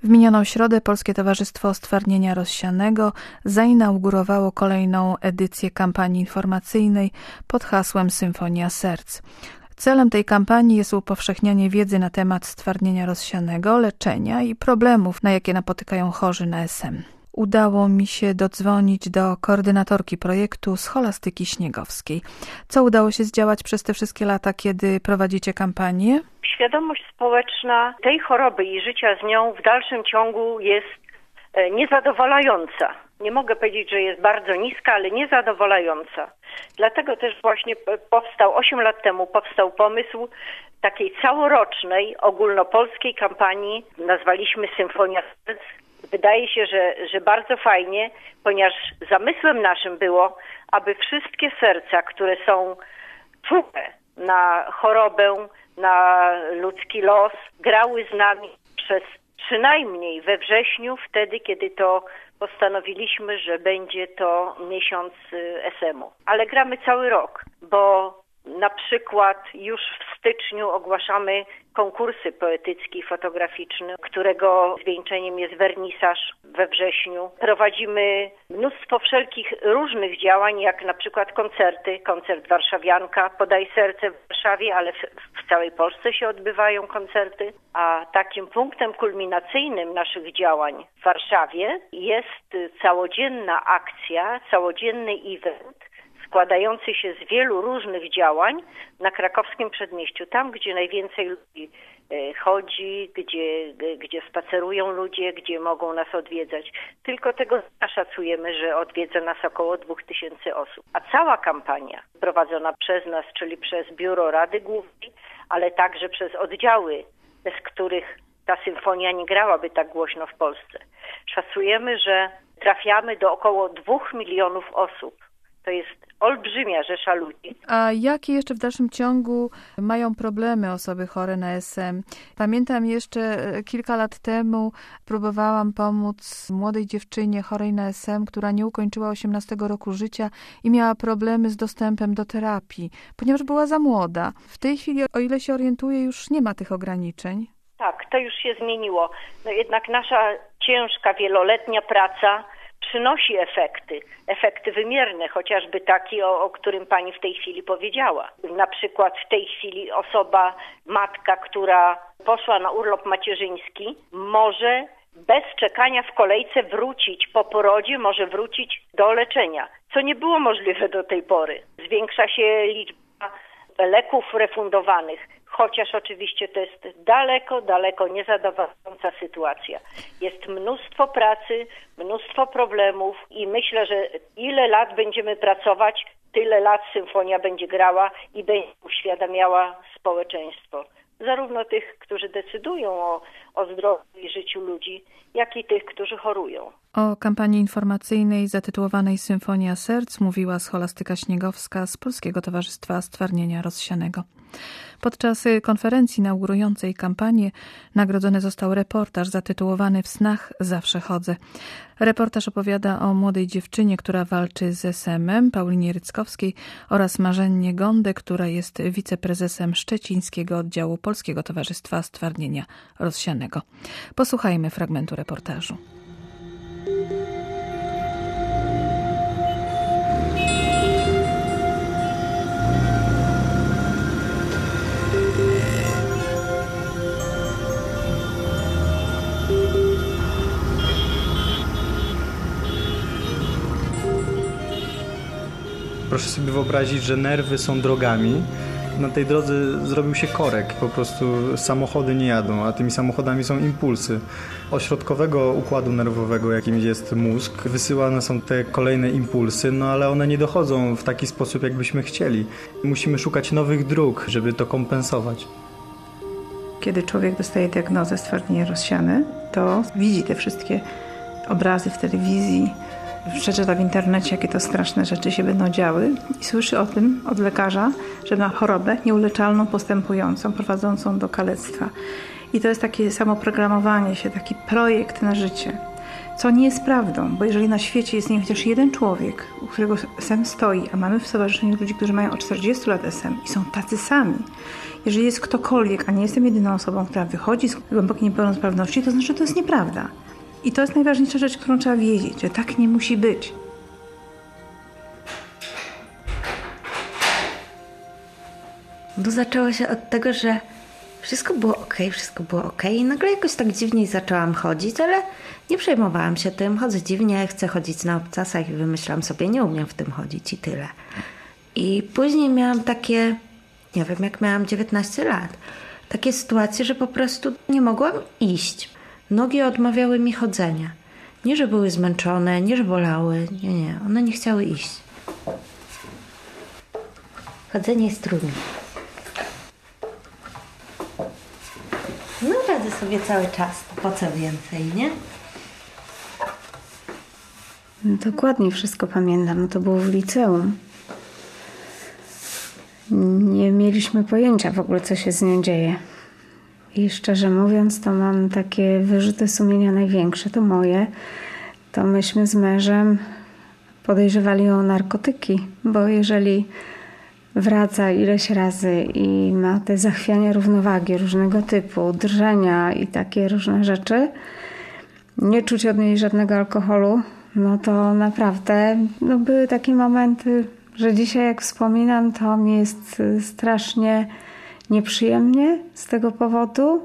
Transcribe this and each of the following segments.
W minioną środę Polskie Towarzystwo Stwardnienia Rozsianego zainaugurowało kolejną edycję kampanii informacyjnej pod hasłem Symfonia Serc. Celem tej kampanii jest upowszechnianie wiedzy na temat stwardnienia rozsianego, leczenia i problemów, na jakie napotykają chorzy na SM. Udało mi się dodzwonić do koordynatorki projektu Scholastyki Śniegowskiej. Co udało się zdziałać przez te wszystkie lata, kiedy prowadzicie kampanię? Świadomość społeczna tej choroby i życia z nią w dalszym ciągu jest niezadowalająca. Nie mogę powiedzieć, że jest bardzo niska, ale niezadowalająca. Dlatego też właśnie 8 lat temu powstał pomysł takiej całorocznej, ogólnopolskiej kampanii. Nazwaliśmy Symfonia Serc. Wydaje się, że bardzo fajnie, ponieważ zamysłem naszym było, aby wszystkie serca, które są czułe na chorobę, na ludzki los, grały z nami przez przynajmniej we wrześniu, wtedy kiedy to postanowiliśmy, że będzie to miesiąc SM-u. Ale gramy cały rok, bo na przykład już w styczniu ogłaszamy konkursy poetycki i fotograficzny, którego zwieńczeniem jest wernisaż we wrześniu. Prowadzimy mnóstwo wszelkich różnych działań, jak na przykład koncerty. Koncert Warszawianka, Podaj serce w Warszawie, ale w całej Polsce się odbywają koncerty. A takim punktem kulminacyjnym naszych działań w Warszawie jest całodzienna akcja, całodzienny event, składający się z wielu różnych działań na krakowskim przedmieściu, tam gdzie najwięcej ludzi chodzi, gdzie spacerują ludzie, gdzie mogą nas odwiedzać. Tylko tego szacujemy, że odwiedza nas około 2000 osób. A cała kampania prowadzona przez nas, czyli przez Biuro Rady Głównej, ale także przez oddziały, bez których ta symfonia nie grałaby tak głośno w Polsce. Szacujemy, że trafiamy do około 2 milionów osób. To jest olbrzymia rzesza ludzi. A jakie jeszcze w dalszym ciągu mają problemy osoby chore na SM? Pamiętam jeszcze kilka lat temu próbowałam pomóc młodej dziewczynie chorej na SM, która nie ukończyła 18 roku życia i miała problemy z dostępem do terapii, ponieważ była za młoda. W tej chwili, o ile się orientuję, już nie ma tych ograniczeń. Tak, to już się zmieniło. No jednak nasza ciężka, wieloletnia praca przynosi efekty wymierne, chociażby taki, o którym pani w tej chwili powiedziała. Na przykład w tej chwili matka, która poszła na urlop macierzyński, może bez czekania w kolejce wrócić po porodzie, może wrócić do leczenia, co nie było możliwe do tej pory. Zwiększa się liczba leków refundowanych, chociaż oczywiście to jest daleko niezadowalająca sytuacja. Jest mnóstwo pracy, mnóstwo problemów i myślę, że ile lat będziemy pracować, tyle lat symfonia będzie grała i będzie uświadamiała społeczeństwo. Zarówno tych, którzy decydują o zdrowiu i życiu ludzi, jak i tych, którzy chorują. O kampanii informacyjnej zatytułowanej Symfonia Serc mówiła Scholastyka Śniegowska z Polskiego Towarzystwa Stwardnienia Rozsianego. Podczas konferencji inaugurującej kampanię nagrodzony został reportaż zatytułowany W snach zawsze chodzę. Reportaż opowiada o młodej dziewczynie, która walczy z SM-em, Paulinie Ryckowskiej, oraz Marzennie Gondę, która jest wiceprezesem szczecińskiego oddziału Polskiego Towarzystwa Stwardnienia Rozsianego. Posłuchajmy fragmentu reportażu. Proszę sobie wyobrazić, że nerwy są drogami. Na tej drodze zrobił się korek, po prostu samochody nie jadą, a tymi samochodami są impulsy. Ośrodkowego układu nerwowego, jakim jest mózg, wysyłane są te kolejne impulsy, ale one nie dochodzą w taki sposób, jakbyśmy chcieli. Musimy szukać nowych dróg, żeby to kompensować. Kiedy człowiek dostaje diagnozę stwardnienia rozsiane, to widzi te wszystkie obrazy w telewizji, przeczyta w internecie, jakie to straszne rzeczy się będą działy i słyszy o tym od lekarza, że ma chorobę nieuleczalną, postępującą, prowadzącą do kalectwa. I to jest takie samoprogramowanie się, taki projekt na życie, co nie jest prawdą, bo jeżeli na świecie jest nie chociaż jeden człowiek, u którego SM stoi, a mamy w stowarzyszeniu ludzi, którzy mają od 40 lat SM i są tacy sami Jeżeli jest ktokolwiek, a nie jestem jedyną osobą, która wychodzi z głębokiej niepełnosprawności, to znaczy, że to jest nieprawda. I to jest najważniejsza rzecz, którą trzeba wiedzieć, że tak nie musi być. Bo zaczęło się od tego, że wszystko było okej i nagle jakoś tak dziwniej zaczęłam chodzić, ale nie przejmowałam się tym. Chodzę dziwnie, chcę chodzić na obcasach i wymyślam sobie, nie umiem w tym chodzić i tyle. I później miałam takie, nie wiem, jak miałam 19 lat, takie sytuacje, że po prostu nie mogłam iść. Nogi odmawiały mi chodzenia. Nie, że były zmęczone, nie, że bolały. Nie, one nie chciały iść. Chodzenie jest trudne. No radzę sobie cały czas, po co więcej, nie? Dokładnie wszystko pamiętam. To było w liceum. Nie mieliśmy pojęcia w ogóle, co się z nią dzieje. I szczerze mówiąc, to mam takie wyrzuty sumienia największe. To moje. To myśmy z mężem podejrzewali o narkotyki, bo jeżeli wraca ileś razy i ma te zachwiania równowagi różnego typu, drżenia i takie różne rzeczy, nie czuć od niej żadnego alkoholu, no to naprawdę były takie momenty, że dzisiaj jak wspominam, to mi jest strasznie nieprzyjemnie z tego powodu.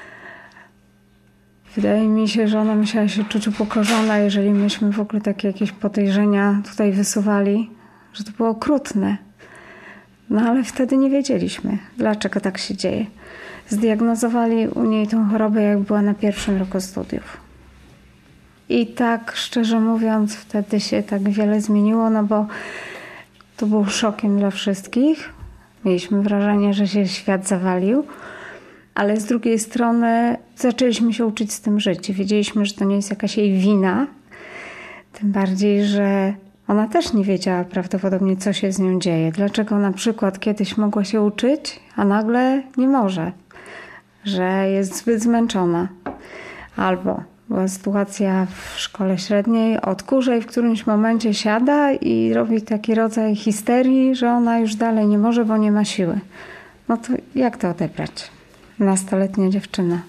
Wydaje mi się, że ona musiała się czuć upokorzona, jeżeli myśmy w ogóle takie jakieś podejrzenia tutaj wysuwali, że to było okrutne. No ale wtedy nie wiedzieliśmy, dlaczego tak się dzieje. Zdiagnozowali u niej tą chorobę, jak była na pierwszym roku studiów. I tak, szczerze mówiąc, wtedy się tak wiele zmieniło, no bo to był szokiem dla wszystkich. Mieliśmy wrażenie, że się świat zawalił, ale z drugiej strony zaczęliśmy się uczyć z tym żyć. Wiedzieliśmy, że to nie jest jakaś jej wina, tym bardziej, że ona też nie wiedziała prawdopodobnie, co się z nią dzieje. Dlaczego na przykład kiedyś mogła się uczyć, a nagle nie może. Że jest zbyt zmęczona. Albo była sytuacja w szkole średniej, odkurza i w którymś momencie siada i robi taki rodzaj histerii, że ona już dalej nie może, bo nie ma siły. No to jak to odebrać? Nastoletnia dziewczyna.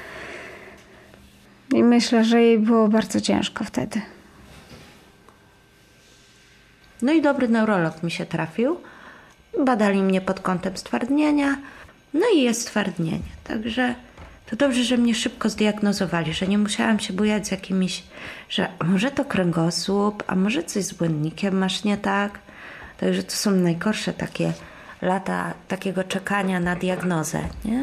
I myślę, że jej było bardzo ciężko wtedy. No i dobry neurolog mi się trafił. Badali mnie pod kątem stwardnienia. No i jest stwardnienie. Także to dobrze, że mnie szybko zdiagnozowali, że nie musiałam się bujać z jakimiś, że może to kręgosłup, a może coś z błędnikiem masz nie tak. Także to są najgorsze takie lata takiego czekania na diagnozę, nie?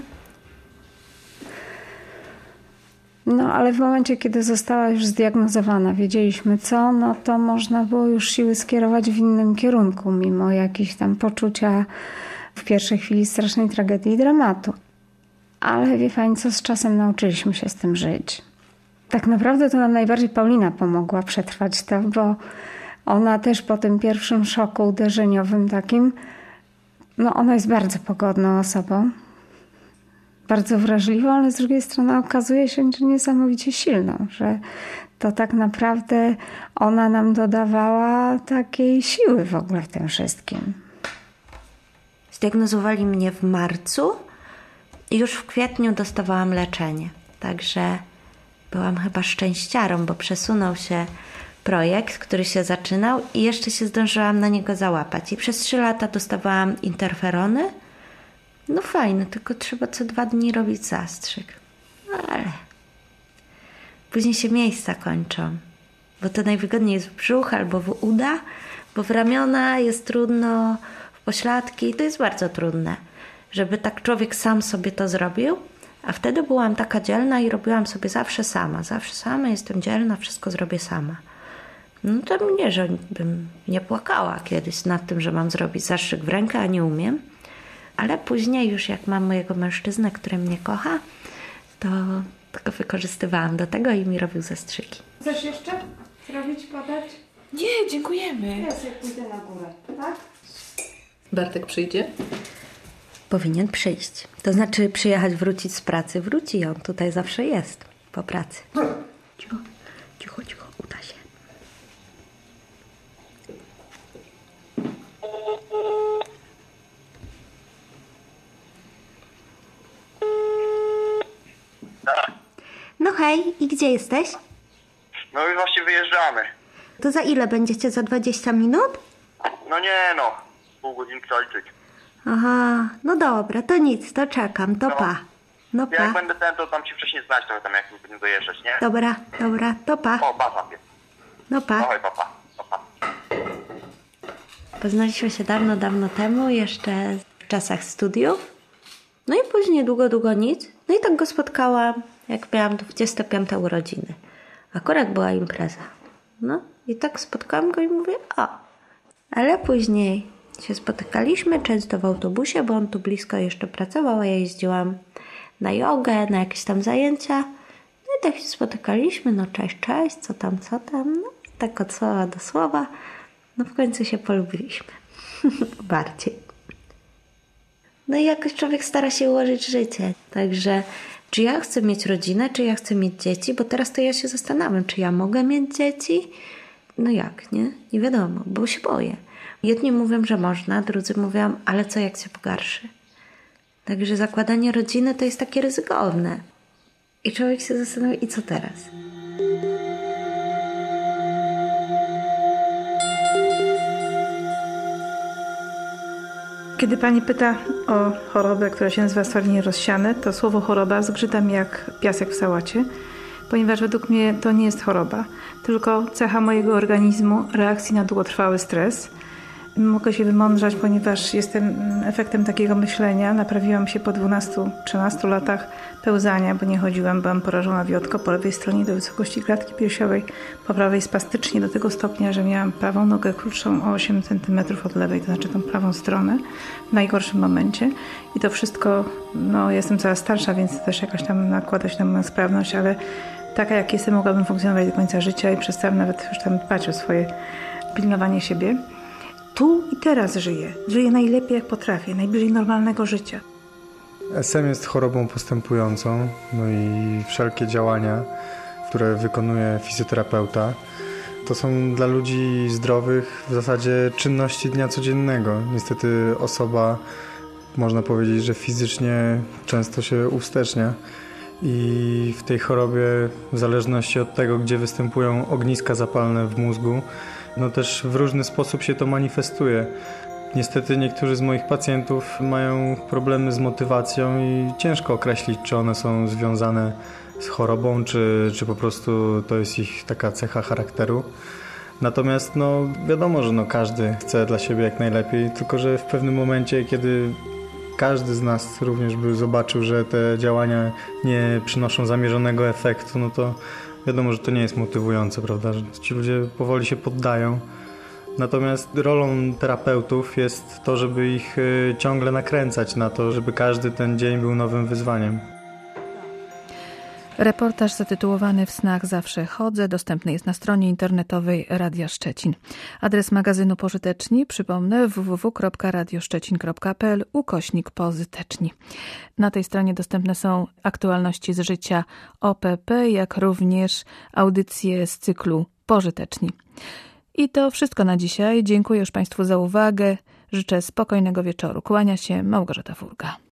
No ale w momencie, kiedy została już zdiagnozowana, wiedzieliśmy co, no to można było już siły skierować w innym kierunku, mimo jakichś tam poczucia w pierwszej chwili strasznej tragedii i dramatu. Ale wie pani co, z czasem nauczyliśmy się z tym żyć. Tak naprawdę to nam najbardziej Paulina pomogła przetrwać to, bo ona też po tym pierwszym szoku uderzeniowym takim, no ona jest bardzo pogodną osobą. Bardzo wrażliwą, ale z drugiej strony okazuje się, że niesamowicie silną, że to tak naprawdę ona nam dodawała takiej siły w ogóle w tym wszystkim. Zdiagnozowali mnie w marcu i już w kwietniu dostawałam leczenie. Także byłam chyba szczęściarą, bo przesunął się projekt, który się zaczynał i jeszcze się zdążyłam na niego załapać. I przez 3 lata dostawałam interferony. No fajne, tylko trzeba co 2 dni robić zastrzyk. No ale później się miejsca kończą, bo to najwygodniej jest w brzuch albo w uda, bo w ramiona jest trudno, w pośladki to jest bardzo trudne, żeby tak człowiek sam sobie to zrobił. A wtedy byłam taka dzielna i robiłam sobie zawsze sama, jestem dzielna, wszystko zrobię sama. No to nie, żebym nie płakała kiedyś nad tym, że mam zrobić zastrzyk w rękę, a nie umiem. Ale później już jak mam mojego mężczyznę, który mnie kocha, to go wykorzystywałam do tego i mi robił zastrzyki. Chcesz jeszcze zrobić, podać? Nie, dziękujemy. Ja sobie pójdę na górę, tak? Bartek przyjdzie? Powinien przyjść. To znaczy przyjechać, wrócić z pracy. Wróci, on tutaj zawsze jest po pracy. Cicho, cicho, cicho, uda się. hej, i gdzie jesteś? No i właśnie wyjeżdżamy. To za ile będziecie? Za 20 minut? No nie no, pół godzinki liczyć. Aha, no dobra, to nic, to czekam, to No. pa. No Jak pa. będę ten, to tam ci wcześniej znać trochę tam, jak będziemy dojeżdżać, nie? Dobra, to pa. O, pa sobie. No pa. Oj, papa. Pa. Poznaliśmy się dawno, dawno temu, jeszcze w czasach studiów. No i później długo nic. No i tak go spotkałam, jak miałam 25 urodziny. Akurat była impreza. No i tak spotkałam go i mówię, o. Ale później się spotykaliśmy często w autobusie, bo on tu blisko jeszcze pracował, a ja jeździłam na jogę, na jakieś tam zajęcia. No i tak się spotykaliśmy, no cześć, co tam. No i tak od słowa do słowa. No w końcu się polubiliśmy. Bardziej. No i jakoś człowiek stara się ułożyć życie. Także czy ja chcę mieć rodzinę, czy ja chcę mieć dzieci? Bo teraz to ja się zastanawiam, czy ja mogę mieć dzieci? No jak, nie? Nie wiadomo, bo się boję. Jedni mówią, że można, drudzy mówią, ale co jak się pogarszy? Także zakładanie rodziny to jest takie ryzykowne. I człowiek się zastanawia, i co teraz? Kiedy pani pyta o chorobę, która się nazywa stwardnienie rozsiane, to słowo choroba zgrzyta mi jak piasek w sałacie, ponieważ według mnie to nie jest choroba, tylko cecha mojego organizmu reakcji na długotrwały stres. Mogę się wymądrzać, ponieważ jestem efektem takiego myślenia. Naprawiłam się po 12-13 latach pełzania, bo nie chodziłam, byłam porażona wiotko po lewej stronie do wysokości klatki piersiowej, po prawej spastycznie do tego stopnia, że miałam prawą nogę krótszą o 8 cm od lewej, to znaczy tą prawą stronę w najgorszym momencie. I to wszystko, no jestem coraz starsza, więc też jakaś tam nakłada się na moją sprawność, ale taka jak jestem, mogłabym funkcjonować do końca życia i przestałam nawet już tam dbać o swoje pilnowanie siebie. Tu i teraz żyję. Żyję najlepiej jak potrafię, najbliżej normalnego życia. SM jest chorobą postępującą, no i wszelkie działania, które wykonuje fizjoterapeuta, to są dla ludzi zdrowych w zasadzie czynności dnia codziennego. Niestety osoba, można powiedzieć, że fizycznie często się uwstecznia i w tej chorobie, w zależności od tego, gdzie występują ogniska zapalne w mózgu, no też w różny sposób się to manifestuje. Niestety niektórzy z moich pacjentów mają problemy z motywacją i ciężko określić, czy one są związane z chorobą, czy po prostu to jest ich taka cecha charakteru. Natomiast no wiadomo, że no każdy chce dla siebie jak najlepiej, tylko że w pewnym momencie, kiedy każdy z nas również by zobaczył, że te działania nie przynoszą zamierzonego efektu, no to wiadomo, że to nie jest motywujące, prawda? Że ci ludzie powoli się poddają. Natomiast rolą terapeutów jest to, żeby ich ciągle nakręcać na to, żeby każdy ten dzień był nowym wyzwaniem. Reportaż zatytułowany W snach zawsze chodzę dostępny jest na stronie internetowej Radia Szczecin. Adres magazynu Pożyteczni, przypomnę, www.radioszczecin.pl/pozyteczni. Na tej stronie dostępne są aktualności z życia OPP, jak również audycje z cyklu Pożyteczni. I to wszystko na dzisiaj. Dziękuję już Państwu za uwagę. Życzę spokojnego wieczoru. Kłania się Małgorzata Furga.